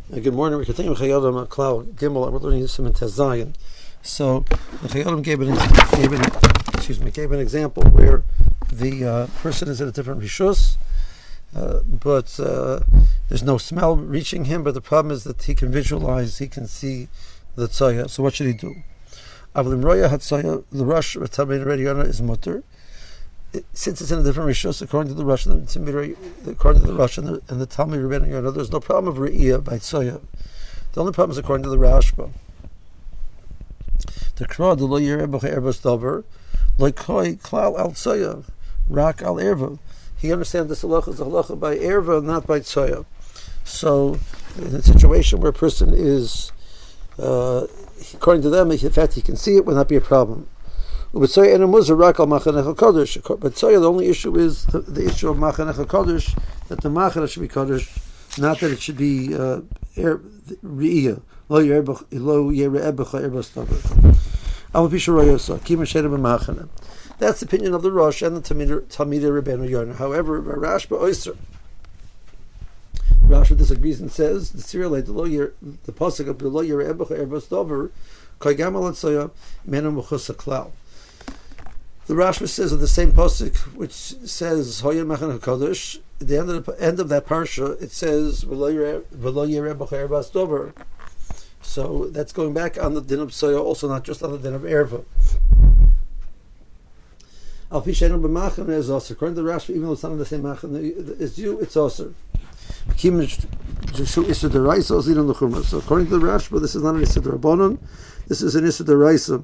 Good morning. We're continuing with Chayyim Klal Gimel. We're learning this in Tez Zayin. So the Chayyim gave an example where the person is at a different rishus, but there's no smell reaching him. But the problem is that he can visualize, he can see the tzaya. So what should he do? Avlim Roya Hatzaya, the Rosh Tamin Rediyana is mutter. Since it's in a different rishus, according to the Rosh and the Talmud Rebbeinu Yonah, there's no problem of re'iyah by tzaya. The only problem is according to the Rashba. The Kra the lo yireh b'cha erbas davar lo koi klal al tzaya rak al erva. He understands this halacha is a halacha by erva, not by tzaya. So, in a situation where a person is, according to them, in fact he can see it, will not be a problem. But tzaya, the only issue is the issue of machanech HaKadosh, that the machanech should be Kadosh, not that it should be re'iyah. Lo yereh b'cha erbas davar. That's the opinion of the Rosh and the Talmidei Rebbeinu Yonah. However, Rashba Oyster, Rashba disagrees and says the pasuk of lo yereh b'cha erbas davar kagam al tzaya menu mechus klal. The Rashba says of the same pasuk, which says Hoyer Machanech HaKadosh, at the end of that parsha, it says V'lo Yereh b'cha erbas davar. So that's going back on the din of tzaya, also not just on the din of erva. Al pi she'enu b'machaneh is also according to the Rashba, even though it's not in the same machaneh as you, it's also. So according to the Rashba, this is not an Issa D'Rabbanan, this is an Issa D'Oraisa.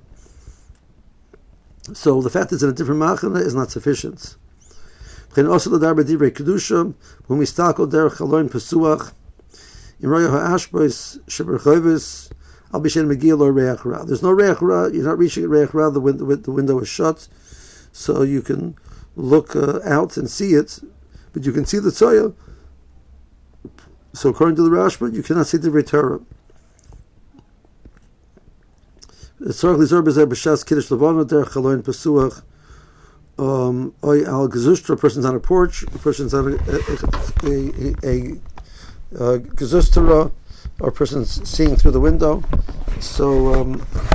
So the fact that it's in a different machana is not sufficient. When we stalk derech chaloin pesuach, in roya ha'ashbos sheberchovis, al b'shen megiel or reach ra. There's no reach ra. You're not reaching reach ra. The window is shut, so you can look out and see it, but you can see the tzaya. So according to the Rashba, you cannot see the Torah. A person has an on a porch, a person's on a gezustera, or a person's seeing through the window. So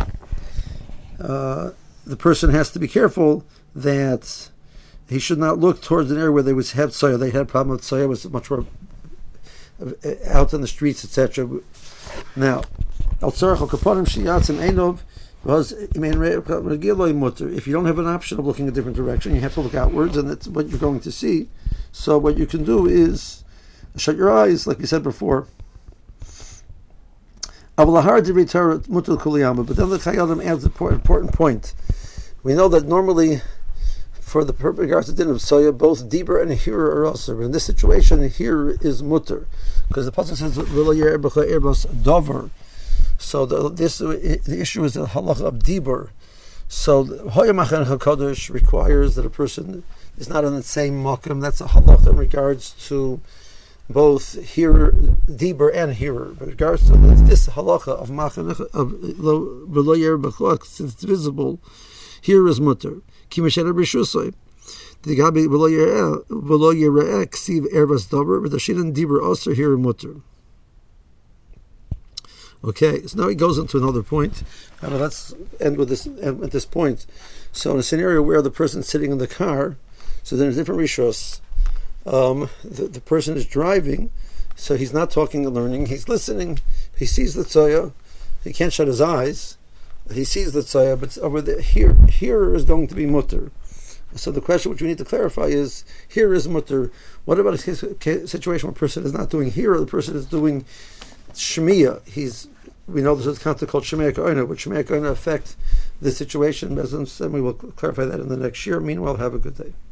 the person has to be careful that he should not look towards an area where they would have tzaya. They had a problem with tzaya, was much more out in the streets, etc. Now, if you don't have an option of looking a different direction, you have to look outwards, and that's what you're going to see. So what you can do is shut your eyes, like we said before. But then the Chayyim adds an important point. We know that normally, for the regards to din of tzaya, both Dibur and Hira are also. In this situation, Hira is mutter, because the pasuk says V'lo yereh b'cha erbas davar. So the issue is the halacha of Dibur. So Hoyer Machanech HaKadosh requires that a person is not in the same makom. That's a halacha in regards to both Dibur and Hearer. But in regards to this halacha of Machanech of V'lo yereh b'cha, since it's visible, here is mutter. Ki mesheder b'rishusay. The gabi V'lo yereh ksiv erbas davar, but the shin Dibur also here mutter. Okay, so now he goes into another point. Let's end with this. At this point, so in a scenario where the person's sitting in the car, so there's different rishos. The person is driving, so he's not talking and learning. He's listening. He sees the tzaya. He can't shut his eyes. He sees the tzaya, but over there, here is going to be mutter. So the question which we need to clarify is: here is mutter. What about a situation where a person is not doing here, or the person is doing Shemiya? We know there's a concept called Shemiya Ka'ina. Would Shemiya Ka'ina affect the situation? And we will clarify that in the next year. Meanwhile, have a good day.